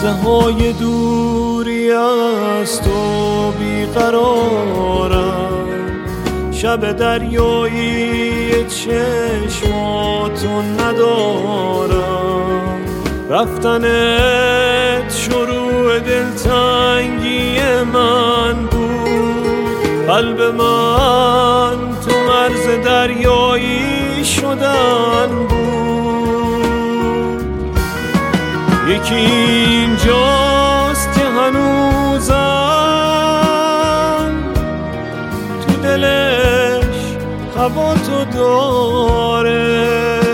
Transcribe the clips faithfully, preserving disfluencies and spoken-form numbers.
لحظه های دوری از تو بیقرارم، شب دریایی چشماتو ندارم، رفتنت شروع دلتنگی من بود، قلب من تو مرز دریایی شدن بود. یکی اینجاست که هنوزم تو دلش هوا تو داره،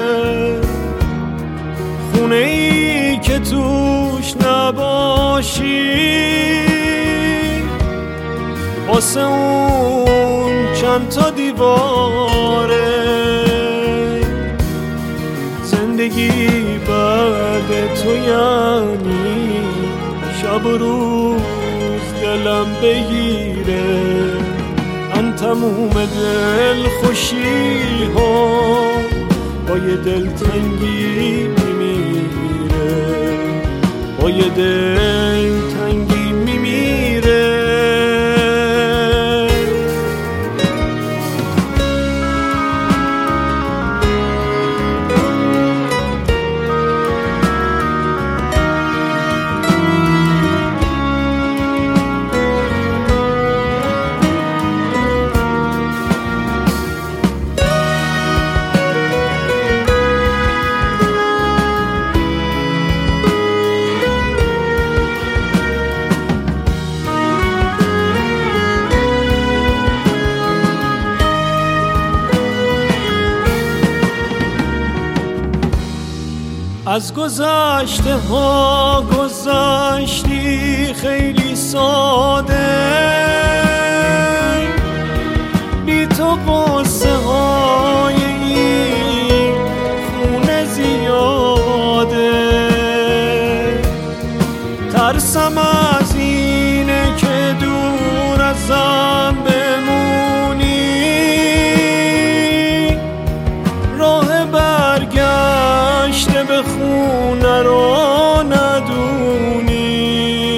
خونه ای که توش نباشی واسه اون چند تا دیواره. زندگی بعد تو یعنی شب و روز دلم بگیره، ان تموم دل خوشی ها با یه دلتنگی میمیره، با یه دلتنگی میمیره. از گذشته ها گذشتی خیلی ساده، بی تو قصه های این خونه زیاده. ترسم از اینه که دور ازم بمونی، راه برگشت به خونه رو ندونی.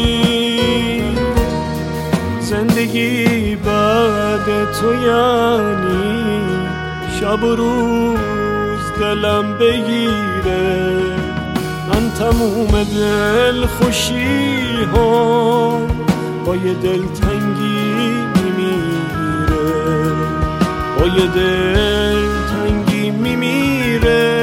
زندگی بعد تو یعنی شب و روز دلم بگیره، من تموم دل خوشی ها با یه دلتنگی میمیره، با یه دلتنگی میمیره.